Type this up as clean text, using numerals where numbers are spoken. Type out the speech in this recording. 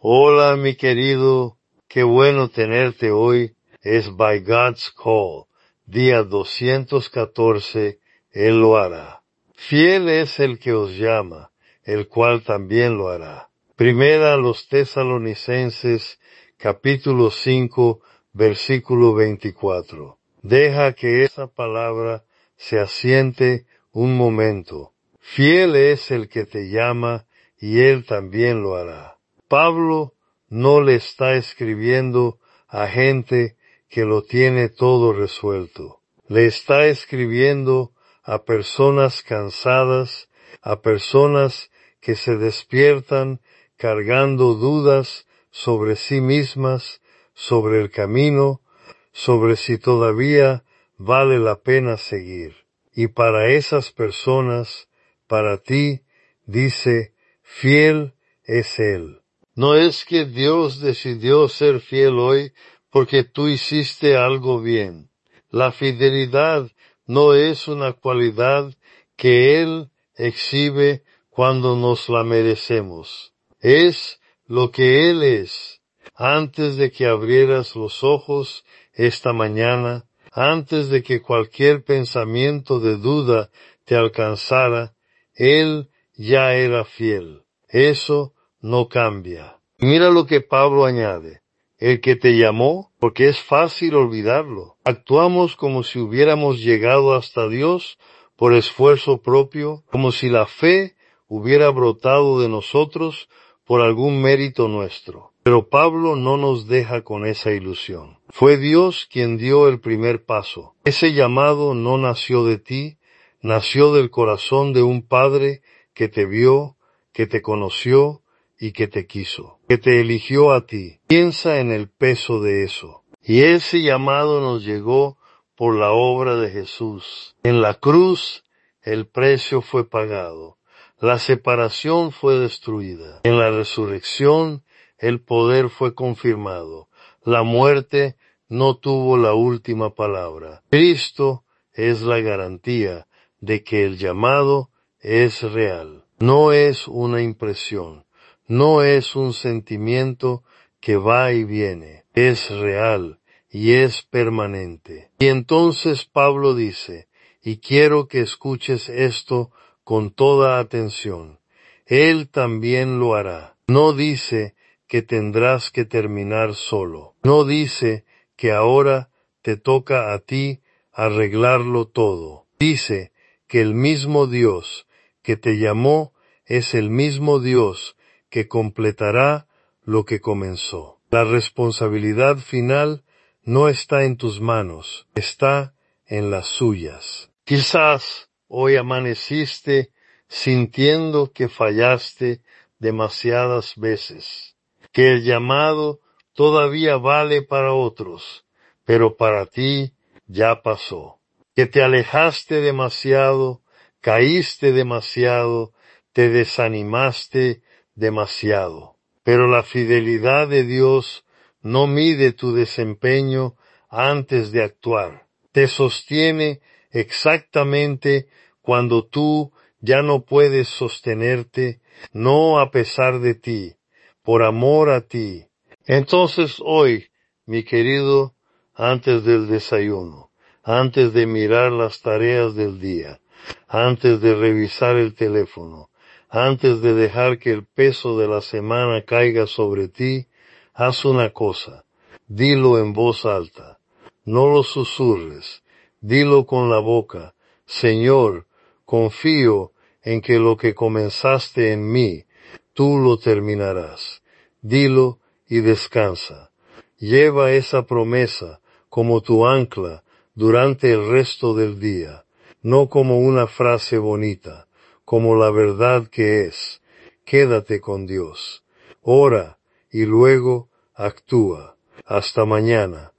Hola, mi querido, qué bueno tenerte hoy. Es By God's Call, día 214, Él lo hará. Fiel es el que os llama, el cual también lo hará. Primera a los Tesalonicenses, capítulo 5, versículo 24. Deja que esa palabra se asiente un momento. Fiel es el que te llama, y Él también lo hará. Pablo no le está escribiendo a gente que lo tiene todo resuelto. Le está escribiendo a personas cansadas, a personas que se despiertan cargando dudas sobre sí mismas, sobre el camino, sobre si todavía vale la pena seguir. Y para esas personas, para ti, dice, fiel es Él. No es que Dios decidió ser fiel hoy porque tú hiciste algo bien. La fidelidad no es una cualidad que Él exhibe cuando nos la merecemos. Es lo que Él es. Antes de que abrieras los ojos esta mañana, antes de que cualquier pensamiento de duda te alcanzara, Él ya era fiel. Eso no cambia. Mira lo que Pablo añade. El que te llamó, porque es fácil olvidarlo. Actuamos como si hubiéramos llegado hasta Dios por esfuerzo propio, como si la fe hubiera brotado de nosotros por algún mérito nuestro. Pero Pablo no nos deja con esa ilusión. Fue Dios quien dio el primer paso. Ese llamado no nació de ti, nació del corazón de un padre que te vio, que te conoció y que te quiso, que te eligió a ti. Piensa en el peso de eso. Y ese llamado nos llegó por la obra de Jesús. En la cruz el precio fue pagado. La separación fue destruida. En la resurrección el poder fue confirmado. La muerte no tuvo la última palabra. Cristo es la garantía de que el llamado es real. No es una impresión. No es un sentimiento que va y viene. Es real y es permanente. Y entonces Pablo dice, y quiero que escuches esto con toda atención, Él también lo hará. No dice que tendrás que terminar solo. No dice que ahora te toca a ti arreglarlo todo. Dice que el mismo Dios que te llamó es el mismo Dios que completará lo que comenzó. La responsabilidad final no está en tus manos, está en las suyas. Quizás hoy amaneciste sintiendo que fallaste demasiadas veces, que el llamado todavía vale para otros, pero para ti ya pasó, que te alejaste demasiado, caíste demasiado, te desanimaste demasiado. Pero la fidelidad de Dios no mide tu desempeño antes de actuar. Te sostiene exactamente cuando tú ya no puedes sostenerte, no a pesar de ti, por amor a ti. Entonces hoy, mi querido, antes del desayuno, antes de mirar las tareas del día, antes de revisar el teléfono, antes de dejar que el peso de la semana caiga sobre ti, haz una cosa, dilo en voz alta, no lo susurres, dilo con la boca, Señor, confío en que lo que comenzaste en mí, tú lo terminarás. Dilo y descansa. Lleva esa promesa como tu ancla durante el resto del día, no como una frase bonita, como la verdad que es. Quédate con Dios. Ora y luego actúa. Hasta mañana.